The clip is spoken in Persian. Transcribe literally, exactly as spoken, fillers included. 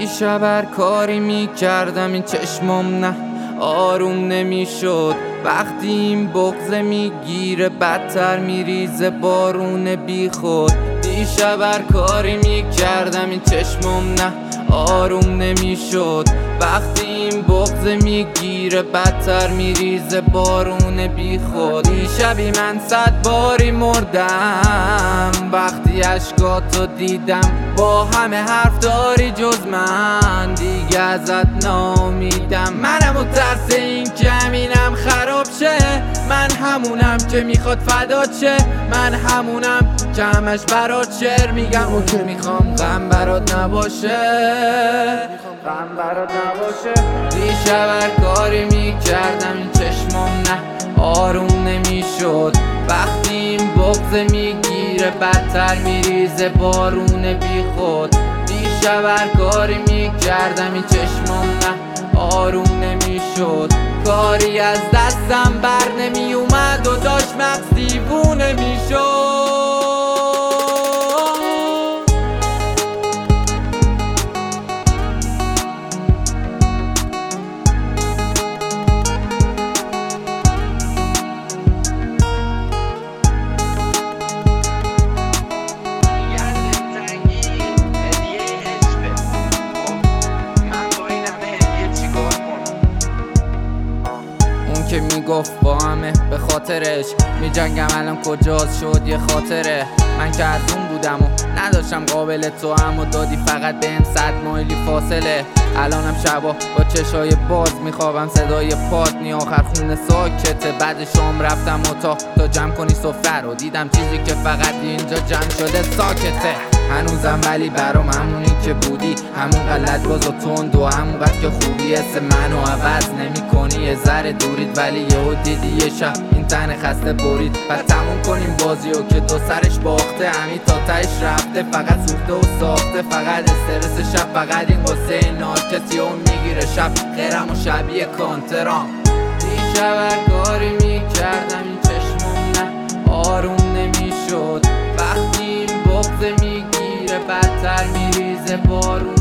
دیشب هر کاری میکردم این چشمم نه آروم نمیشد. وقتی این بغضه میگیره بدتر میریزه بارون بی خود. دیشب هر کاری میکردم این چشمم نه آروم نمیشد. وقتی این بغضه میگیره بدتر میریزه بارون بی خود. دیشبی من صد باری مردم وقتی اشکاتو دیدم. با همه حرف داری جز من دیگه ازت نامیدم. منم و ترس این که همینم خراب شه. من همونم که میخواد فدا شه. من همونم که همش برات شعر میگم و که میخوام غم برات نباشه. غم برات نباشه. دیشب هر کاری میکردم این چشمم نه آروم نمیشد. وقتی این بغضه میگیره بدتر میریزه بارون بی خود. دیشب هر کاری میکردم این چشمم نه آروم نمیشد. کاری از دستم بر نمی اومد و داشت مغز دیوونه میشد. که میگفت با همه به خاطرش میجنگم الان کجاست شد یه خاطره. من که از اون بودم و نداشتم قابل تو هم و دادی فقط بهم صد مایلی فاصله. الانم شبا با چشای باز میخوابم صدای پاتنی آخر خونه ساکته. بعد شام رفتم اتاق تا جمع کنی سفره رو دیدم چیزی که فقط اینجا جمع شده ساکته. هنوزم ولی برام همونی که بودی همون غلط باز و تند و همون قد که خوبی اسم منو عوض نمی کنی. یه ذره دورید ولی یهو دیدی یه شب این تن خسته برید. بعد تموم کنیم بازیو که دو سرش باخته همین تا تهش رفته. فقط سوخته و ساخته فقط استرس شب. فقط این قصه ناکسی اون میگیره شب غیرم و شبیه کانترام. دیشب هر کاری میکردم این چشمم نه آروم نمیشد. وقتی این بغضه میگیره بدتر میریزه بارون